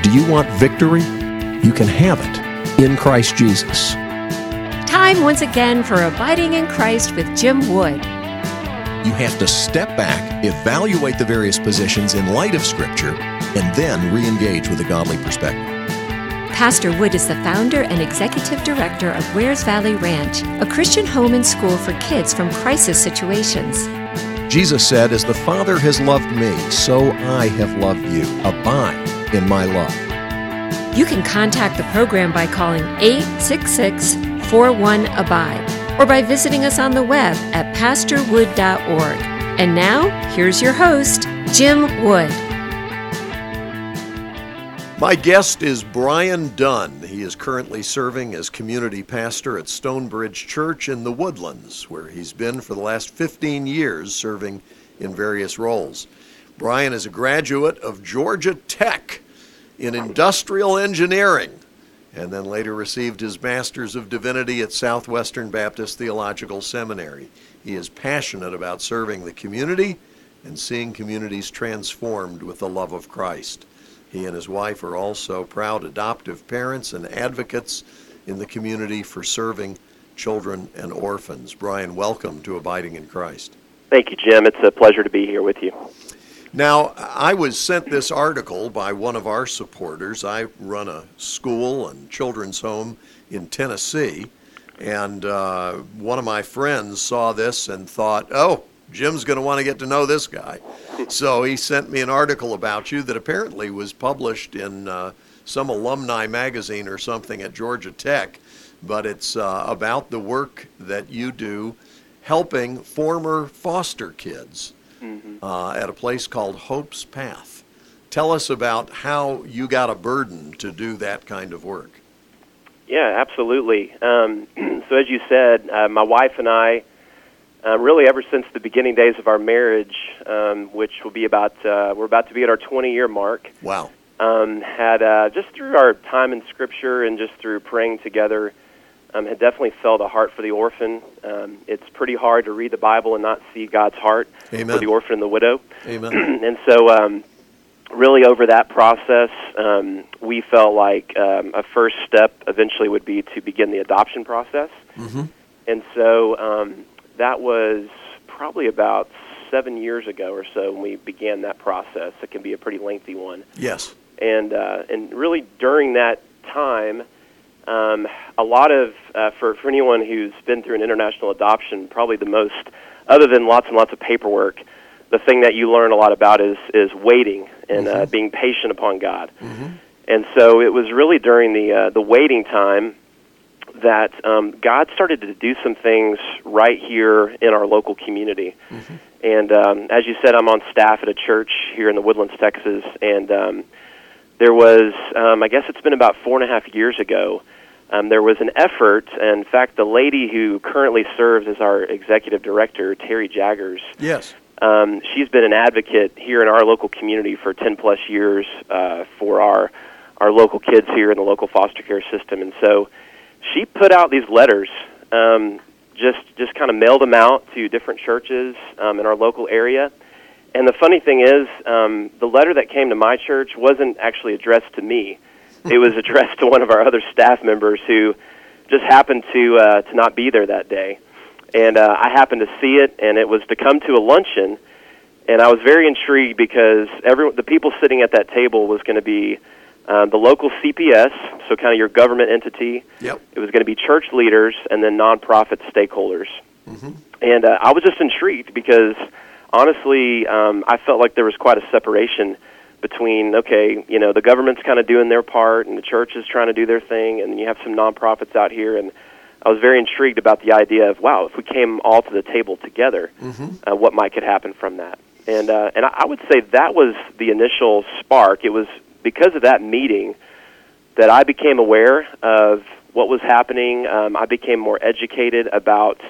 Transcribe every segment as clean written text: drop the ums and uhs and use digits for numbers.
Do you want victory? You can have it in Christ Jesus. Time once again for Abiding in Christ with Jim Wood. You have to step back, evaluate the various positions in light of Scripture, and then re-engage with a godly perspective. Pastor Wood is the founder and executive director of Wares Valley Ranch, a Christian home and school for kids from crisis situations. Jesus said, "As the Father has loved me, so I have loved you. Abide in my love." You can contact the program by calling 866-41-ABIDE or by visiting us on the web at pastorwood.org. And now, here's your host, Jim Wood. My guest is Brian Dunn. He is currently serving as community pastor at Stonebridge Church in the Woodlands, where he's been for the last 15 years serving in various roles. Brian is a graduate of Georgia Tech in industrial engineering, and then later received his Master's of Divinity at Southwestern Baptist Theological Seminary. He is passionate about serving the community and seeing communities transformed with the love of Christ. He and his wife are also proud adoptive parents and advocates in the community for serving children and orphans. Brian, welcome to Abiding in Christ. Thank you, Jim. It's a pleasure to be here with you. Now, I was sent this article by one of our supporters. I run a school and children's home in Tennessee, and one of my friends saw this and thought, oh, Jim's going to want to get to know this guy. So he sent me an article about you that apparently was published in some alumni magazine or something at Georgia Tech, but it's about the work that you do helping former foster kids at a place called Hope's Path. Tell us about how you got a burden to do that kind of work. Yeah, absolutely. So as you said, my wife and I, really ever since the beginning days of our marriage, which will be we're about to be at our 20-year mark. Wow. Had just through our time in Scripture and just through praying together, had definitely felt a heart for the orphan. It's pretty hard to read the Bible and not see God's heart Amen. for the orphan and the widow. Amen. And so really over that process, we felt like a first step eventually would be to begin the adoption process. Mm-hmm. And so that was probably about 7 years ago or so when we began that process. It can be a pretty lengthy one. Yes. And really during that time, a lot of, for anyone who's been through an international adoption, probably the most, other than lots and lots of paperwork, the thing that you learn a lot about is waiting and being patient upon God. Mm-hmm. And so it was really during the waiting time that God started to do some things right here in our local community. Mm-hmm. And as you said, I'm on staff at a church here in the Woodlands, Texas, and there was, I guess it's been about 4.5 years ago, there was an effort. In fact, the lady who currently serves as our executive director, Terry Jaggers, yes, she's been an advocate here in our local community for 10-plus years for our local kids here in the local foster care system. And so she put out these letters, just kind of mailed them out to different churches in our local area. And the funny thing is, the letter that came to my church wasn't actually addressed to me. It was addressed to one of our other staff members who just happened to not be there that day. And I happened to see it, and it was to come to a luncheon. And I was very intrigued because the people sitting at that table was going to be the local CPS, so kind of your government entity. Yep. It was going to be church leaders and then nonprofit stakeholders. Mm-hmm. And I was just intrigued because, honestly, I felt like there was quite a separation between, okay, you know, the government's kind of doing their part and the church is trying to do their thing, and then you have some nonprofits out here. And I was very intrigued about the idea of, wow, if we came all to the table together, what might could happen from that. And I would say that was the initial spark. It was because of that meeting that I became aware of what was happening. I became more educated about,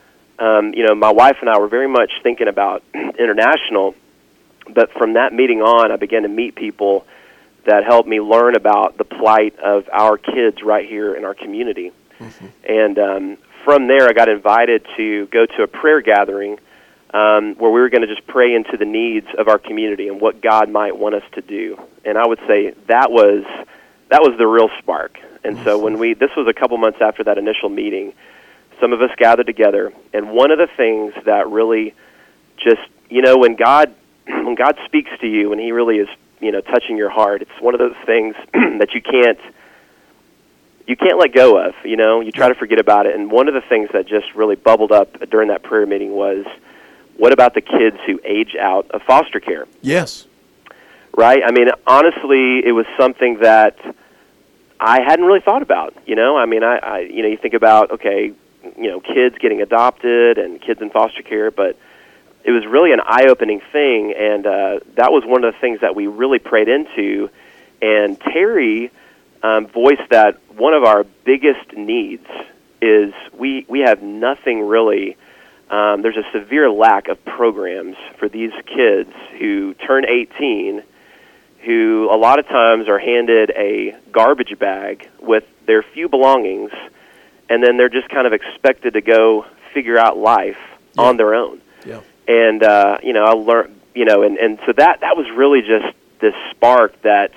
my wife and I were very much thinking about international, but from that meeting on, I began to meet people that helped me learn about the plight of our kids right here in our community. Mm-hmm. And from there, I got invited to go to a prayer gathering where we were going to just pray into the needs of our community and what God might want us to do. And I would say that was the real spark. And so this was a couple months after that initial meeting, some of us gathered together, and one of the things that really just, when God speaks to you and he really is, touching your heart, it's one of those things that you can't let go of, you try to forget about it. And one of the things that just really bubbled up during that prayer meeting was, what about the kids who age out of foster care? Yes. Right? I mean, honestly, it was something that I hadn't really thought about, you think about, okay, kids getting adopted and kids in foster care, but it was really an eye-opening thing, and that was one of the things that we really prayed into. And Terry voiced that one of our biggest needs is we have nothing really. There's a severe lack of programs for these kids who turn 18, who a lot of times are handed a garbage bag with their few belongings, and then they're just kind of expected to go figure out life on their own. Yeah. And, I learned, and so that was really just this spark that,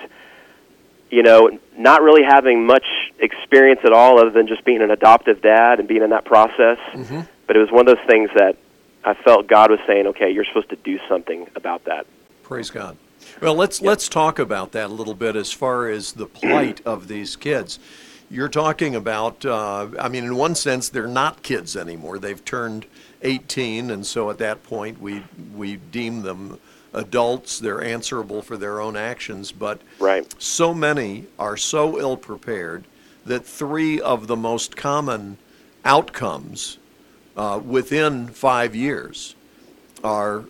not really having much experience at all other than just being an adoptive dad and being in that process, but it was one of those things that I felt God was saying, okay, you're supposed to do something about that. Praise God. Well, let's talk about that a little bit as far as the plight of these kids. You're talking about, in one sense, they're not kids anymore. They've turned 18, and so at that point we deem them adults. They're answerable for their own actions, but so many are so ill-prepared that 3 of the most common outcomes within 5 years are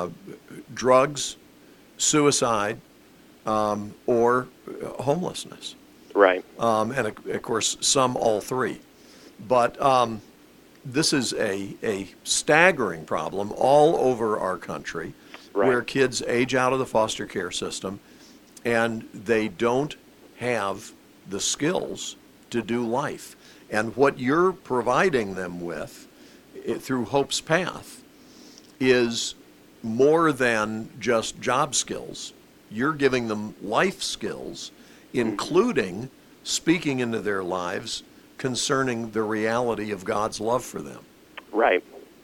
drugs, suicide, or homelessness. Right. And of course, some all 3. But this is a staggering problem all over our country, where kids age out of the foster care system and they don't have the skills to do life. And what you're providing them with through Hope's Path is more than just job skills. You're giving them life skills, including speaking into their lives concerning the reality of God's love for them. Right.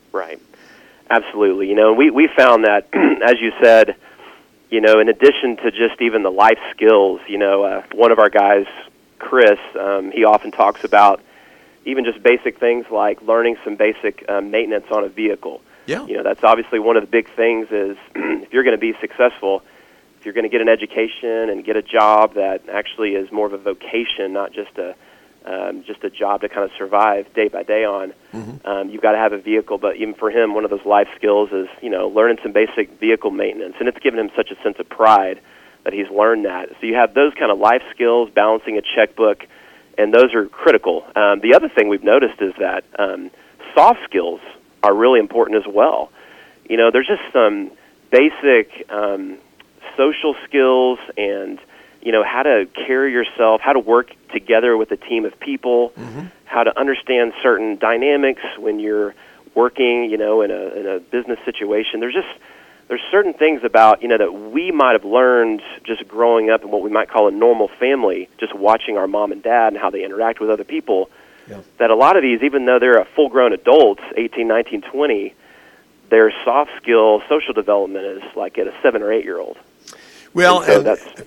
Absolutely. We found that, as you said, in addition to just even the life skills, one of our guys, Chris, he often talks about even just basic things like learning some basic maintenance on a vehicle. Yeah. That's obviously one of the big things is if you're going to be successful, if you're going to get an education and get a job that actually is more of a vocation, not just a job to kind of survive day by day on, you've got to have a vehicle. But even for him, one of those life skills is, learning some basic vehicle maintenance. And it's given him such a sense of pride that he's learned that. So you have those kind of life skills, balancing a checkbook, and those are critical. The other thing we've noticed is that soft skills are really important as well. There's just some basic social skills and, how to carry yourself, how to work together with a team of people, how to understand certain dynamics when you're working, in a business situation. There's certain things about, that we might have learned just growing up in what we might call a normal family, just watching our mom and dad and how they interact with other people, that a lot of these, even though they're full-grown adults, 18, 19, 20, their soft skill social development is like at a 7 or 8-year-old. Well, and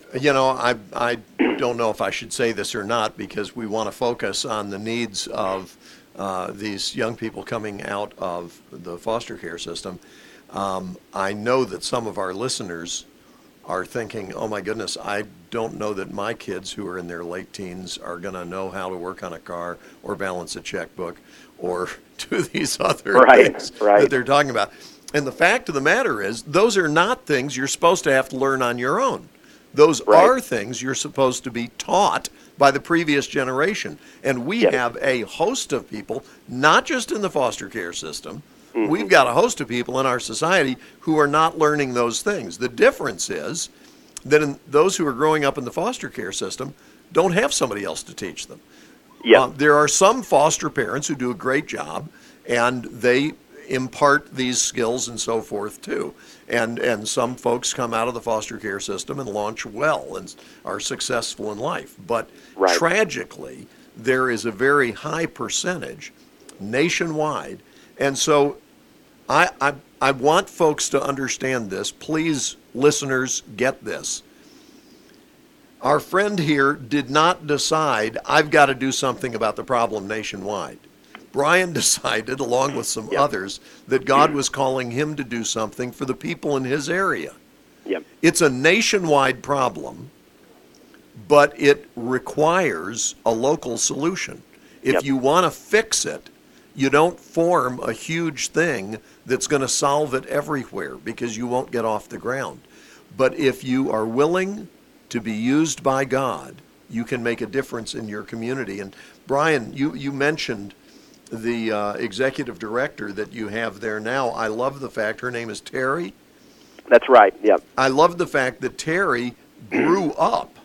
I don't know if I should say this or not, because we want to focus on the needs of these young people coming out of the foster care system. I know that some of our listeners are thinking, oh my goodness, I don't know that my kids who are in their late teens are going to know how to work on a car or balance a checkbook or do these other things that they're talking about. And the fact of the matter is, those are not things you're supposed to have to learn on your own. Those are things you're supposed to be taught by the previous generation. And we have a host of people, not just in the foster care system. We've got a host of people in our society who are not learning those things. The difference is that those who are growing up in the foster care system don't have somebody else to teach them. There are some foster parents who do a great job, and they impart these skills and so forth too. And some folks come out of the foster care system and launch well and are successful in life. But tragically, there is a very high percentage nationwide. And so I want folks to understand this. Please, listeners, get this. Our friend here did not decide, I've got to do something about the problem nationwide. Brian decided, along with some others, that God was calling him to do something for the people in his area. Yep. It's a nationwide problem, but it requires a local solution. If you want to fix it, you don't form a huge thing that's going to solve it everywhere, because you won't get off the ground. But if you are willing to be used by God, you can make a difference in your community. And Brian, you mentioned the executive director that you have there now. I love the fact, her name is Terry. That's right, yep. I love the fact that Terry grew up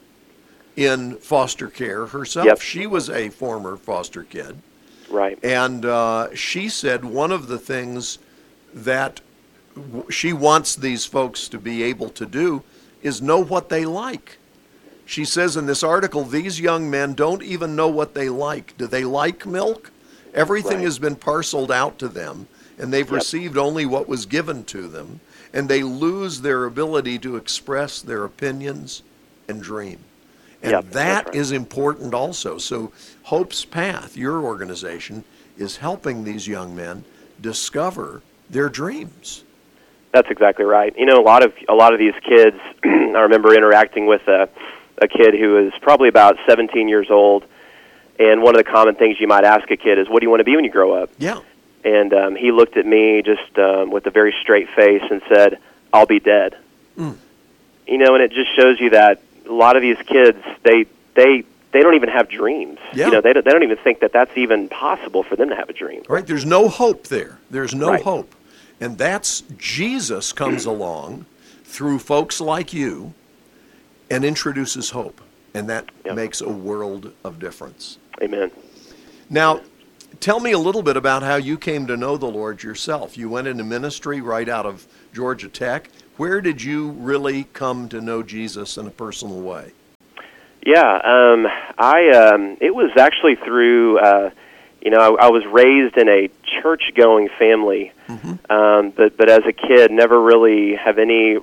in foster care herself. Yep. She was a former foster kid. Right. And she said one of the things that she wants these folks to be able to do is know what they like. She says in this article, these young men don't even know what they like. Do they like milk? Everything has been parceled out to them, and they've received only what was given to them, and they lose their ability to express their opinions and dream. And that is important also. So Hope's Path, your organization, is helping these young men discover their dreams. That's exactly right. You know, a lot of these kids, I remember interacting with a kid who was probably about 17 years old, and one of the common things you might ask a kid is, what do you want to be when you grow up? Yeah. And he looked at me just with a very straight face and said, I'll be dead. You know, and it just shows you that a lot of these kids, they don't even have dreams. Yeah. You know, they don't even think that that's even possible for them to have a dream. Right, there's no hope there. There's no hope. And that's, Jesus comes along through folks like you and introduces hope. And that makes a world of difference. Amen. Now, tell me a little bit about how you came to know the Lord yourself. You went into ministry right out of Georgia Tech. Where did you really come to know Jesus in a personal way? Yeah, it was actually through, you know, I was raised in a church-going family, but as a kid, never really have any,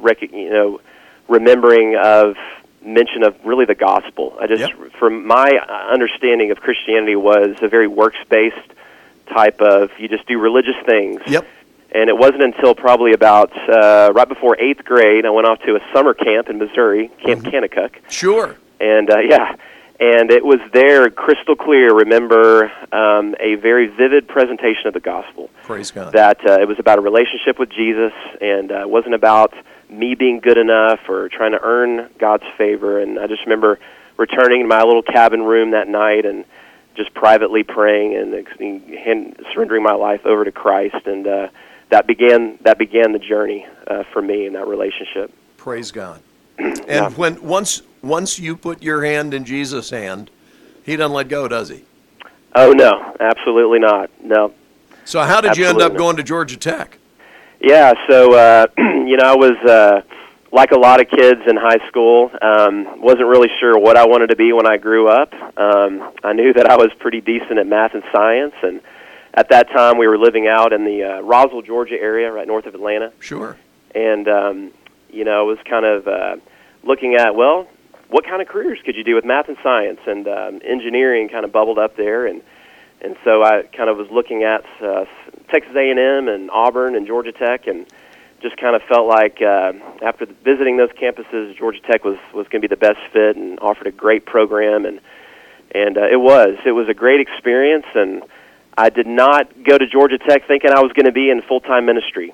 remembering of mention of really the gospel. I just, from my understanding of Christianity, was a very works-based type of, you just do religious things. Yep. And it wasn't until probably about right before 8th grade, I went off to a summer camp in Missouri, Camp Kanakuk. Sure. And, and it was there, crystal clear, remember a very vivid presentation of the gospel. Praise God. That it was about a relationship with Jesus, and it wasn't about me being good enough or trying to earn God's favor. And I just remember returning to my little cabin room that night and just privately praying and surrendering my life over to Christ, and that began the journey for me in that relationship. Praise God. And when once you put your hand in Jesus' hand, He doesn't let go, does He? Oh no, absolutely not. No. So how did you end up going to Georgia Tech? Yeah, so you know, I was like a lot of kids in high school. Wasn't really sure what I wanted to be when I grew up. I knew that I was pretty decent at math and science, and at that time we were living out in the Roswell, Georgia area, right north of Atlanta. Sure. And you know, I was kind of looking at, well, what kind of careers could you do with math and science? And engineering kind of bubbled up there, and so I kind of was looking at Texas A&M and Auburn and Georgia Tech, and just kind of felt like after visiting those campuses, Georgia Tech was going to be the best fit and offered a great program, and it was a great experience. And I did not go to Georgia Tech thinking I was going to be in full-time ministry,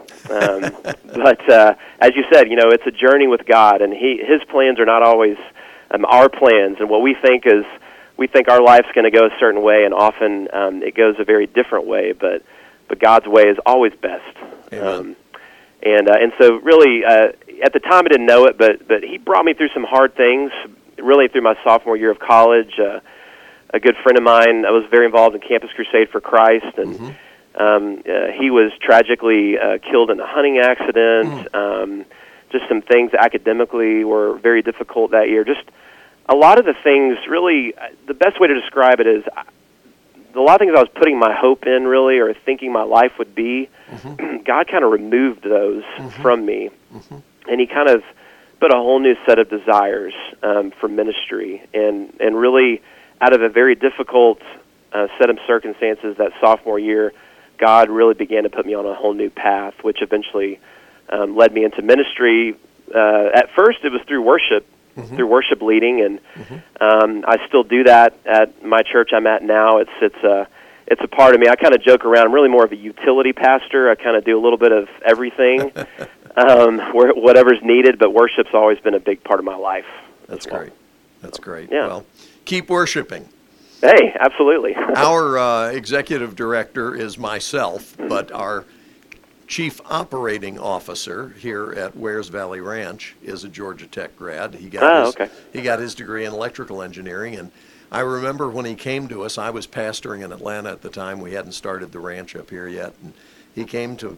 but as you said, you know, it's a journey with God, and His plans are not always our plans, and what we think our life's going to go a certain way, and often it goes a very different way, but God's way is always best. And so really, at the time I didn't know it, but He brought me through some hard things, really through my sophomore year of college. A good friend of mine, I was very involved in Campus Crusade for Christ, and He was tragically killed in a hunting accident. Just some things academically were very difficult that year. Just a lot of the things, really, the best way to describe it is a lot of things I was putting my hope in, really, or thinking my life would be, God kind of removed those from me. And he kind of put a whole new set of desires for ministry. And really, out of a very difficult set of circumstances that sophomore year, God really began to put me on a whole new path, which eventually led me into ministry. At first, it was through worship, through worship leading, and I still do that at my church I'm at now. It's a part of me. I kind of joke around. I'm really more of a utility pastor. I kind of do a little bit of everything, whatever's needed, but worship's always been a big part of my life. That's great. That's great. Yeah. Well, keep worshiping. Hey, absolutely. Our executive director is myself, but our chief operating officer here at Wears Valley Ranch is a Georgia Tech grad. He got his degree in electrical engineering, and I remember when he came to us, I was pastoring in Atlanta at the time. We hadn't started the ranch up here yet, and he came to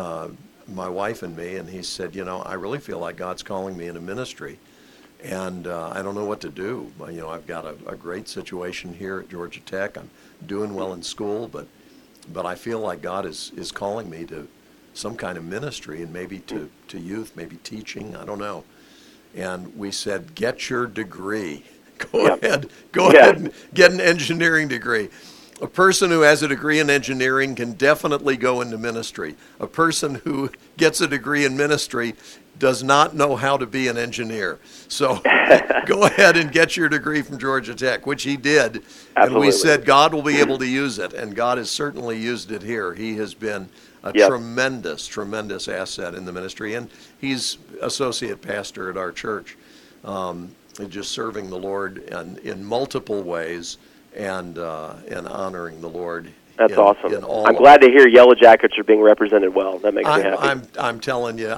my wife and me, and he said, I really feel like God's calling me into ministry, and I don't know what to do. I've got a great situation here at Georgia Tech. I'm doing well in school, but I feel like God is calling me to some kind of ministry, and maybe to youth, maybe teaching, I don't know. And we said, get your degree. Go ahead and get an engineering degree. A person who has a degree in engineering can definitely go into ministry. A person who gets a degree in ministry does not know how to be an engineer. So go ahead and get your degree from Georgia Tech, which he did. Absolutely. And we said God will be able to use it, and God has certainly used it here. He has been a tremendous, tremendous asset in the ministry, and he's associate pastor at our church, just serving the Lord in multiple ways and honoring the Lord. That's awesome. I'm glad to hear Yellow Jackets are being represented well. That makes me happy. I'm telling you,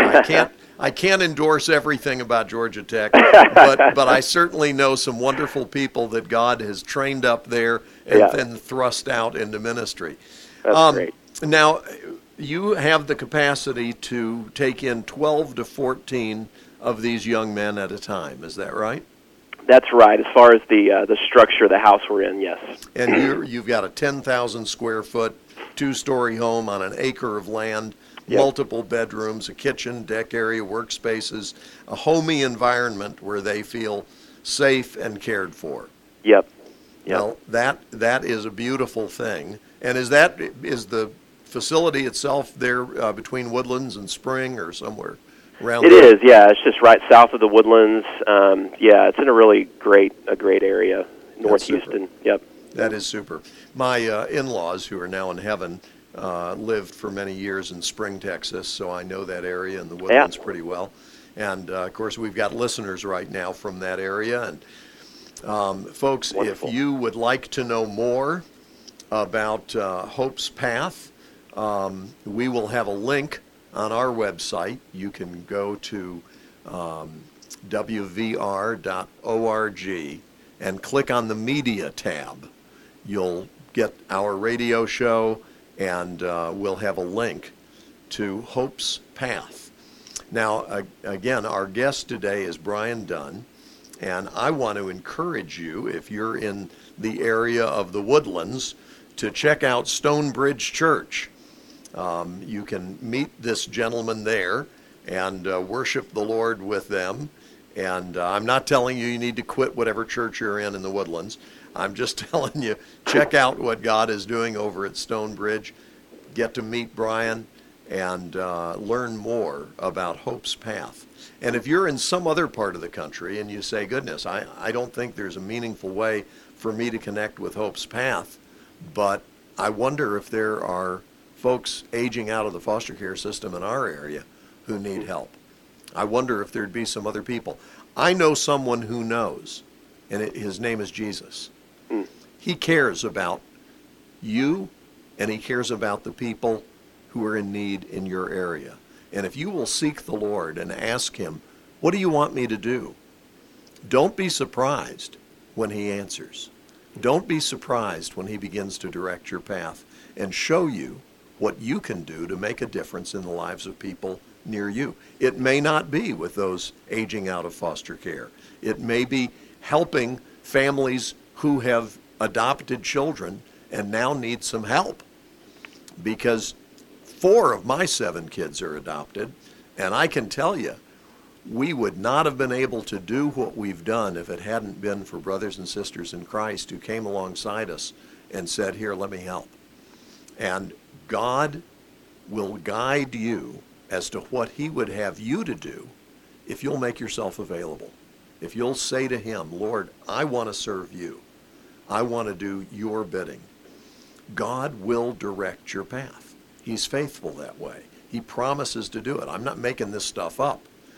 I can't endorse everything about Georgia Tech, but I certainly know some wonderful people that God has trained up there and then thrust out into ministry. That's great. Now, you have the capacity to take in 12 to 14 of these young men at a time. Is that right? That's right. As far as the structure of the house we're in, yes. And you've got a 10,000 square foot, 2-story home on an acre of land, multiple bedrooms, a kitchen, deck area, workspaces, a homey environment where they feel safe and cared for. Yep. Well, that is a beautiful thing. And is the facility itself there between Woodlands and Spring or somewhere around there? It is, yeah. It's just right south of the Woodlands. It's in a really great area, North Houston. Yep. That is super. My in-laws, who are now in heaven, lived for many years in Spring, Texas, so I know that area and the Woodlands pretty well. And, of course, we've got listeners right now from that area. And, folks, wonderful. If you would like to know more about Hope's Path, we will have a link on our website. You can go to wvr.org and click on the media tab. You'll get our radio show, and we'll have a link to Hope's Path. Now, again, our guest today is Brian Dunn, and I want to encourage you, if you're in the area of the Woodlands, to check out Stonebridge Church. You can meet this gentleman there and worship the Lord with them. And I'm not telling you need to quit whatever church you're in the Woodlands. I'm just telling you, check out what God is doing over at Stonebridge. Get to meet Brian and learn more about Hope's Path. And if you're in some other part of the country and you say, goodness, I don't think there's a meaningful way for me to connect with Hope's Path, but I wonder if there are folks aging out of the foster care system in our area who need help. I wonder if there'd be some other people. I know someone who knows, and his name is Jesus. He cares about you, and he cares about the people who are in need in your area. And if you will seek the Lord and ask him, what do you want me to do? Don't be surprised when he answers. Don't be surprised when he begins to direct your path and show you what you can do to make a difference in the lives of people near you. It may not be with those aging out of foster care. It may be helping families who have adopted children and now need some help, because 4 of my 7 kids are adopted, and I can tell you, we would not have been able to do what we've done if it hadn't been for brothers and sisters in Christ who came alongside us and said, here, let me help. And God will guide you as to what he would have you to do if you'll make yourself available. If you'll say to him, Lord, I want to serve you. I want to do your bidding. God will direct your path. He's faithful that way. He promises to do it. I'm not making this stuff up.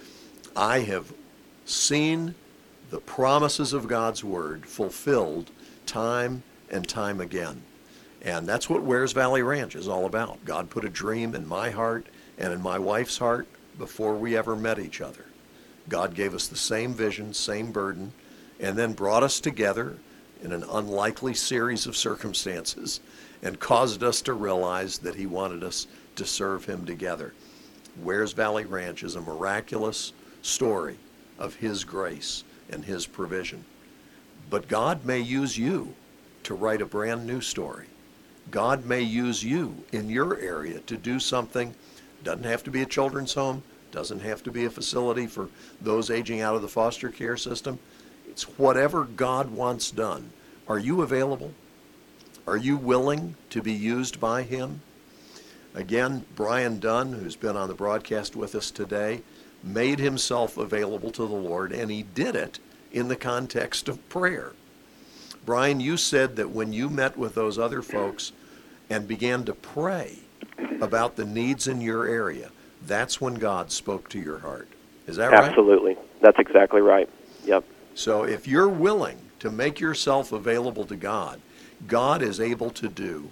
I have seen the promises of God's word fulfilled time and time again. And that's what Wears Valley Ranch is all about. God put a dream in my heart and in my wife's heart before we ever met each other. God gave us the same vision, same burden, and then brought us together in an unlikely series of circumstances and caused us to realize that he wanted us to serve him together. Wears Valley Ranch is a miraculous story of his grace and his provision. But God may use you to write a brand new story. God may use you in your area to do something. Doesn't have to be a children's home, doesn't have to be a facility for those aging out of the foster care system. It's whatever God wants done. Are you available? Are you willing to be used by him? Again, Brian Dunn, who's been on the broadcast with us today, made himself available to the Lord, and he did it in the context of prayer. Brian, you said that when you met with those other folks and began to pray about the needs in your area, that's when God spoke to your heart. Is that right? Absolutely. That's exactly right. Yep. So if you're willing to make yourself available to God, God is able to do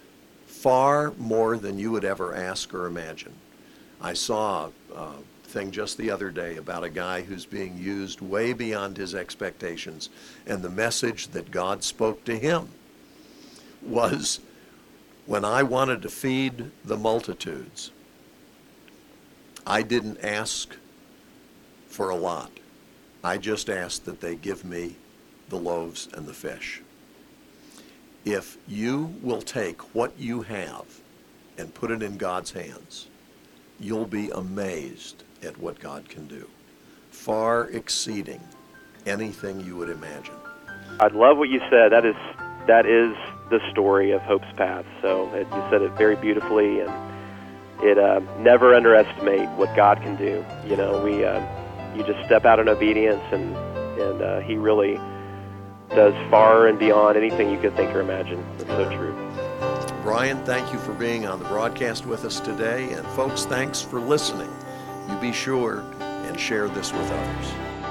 far more than you would ever ask or imagine. I saw a thing just the other day about a guy who's being used way beyond his expectations, and the message that God spoke to him was, when I wanted to feed the multitudes, I didn't ask for a lot. I just asked that they give me the loaves and the fish. If you will take what you have and put it in God's hands, you'll be amazed at what God can do, far exceeding anything you would imagine. I love what you said. That is the story of Hope's Path. So you said it very beautifully, and it never underestimate what God can do. You know, you just step out in obedience, and he really does far and beyond anything you could think or imagine. It's so true. Brian, thank you for being on the broadcast with us today, and folks, thanks for listening. You be sure and share this with others.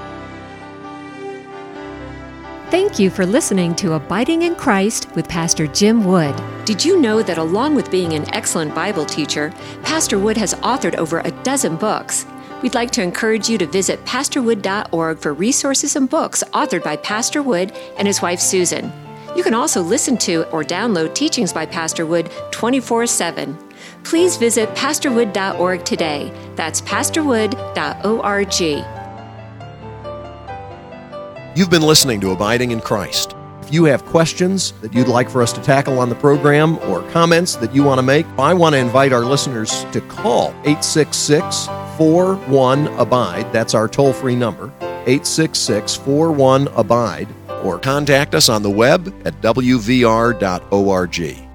Thank you for listening to Abiding in Christ with Pastor Jim Wood. Did you know that along with being an excellent Bible teacher, Pastor Wood has authored over a dozen books? We'd like to encourage you to visit pastorwood.org for resources and books authored by Pastor Wood and his wife Susan. You can also listen to or download teachings by Pastor Wood 24/7. Please visit pastorwood.org today. That's pastorwood.org. You've been listening to Abiding in Christ. If you have questions that you'd like for us to tackle on the program or comments that you want to make, I want to invite our listeners to call 866-41-ABIDE. That's our toll-free number, 866-41-ABIDE, or contact us on the web at wvr.org.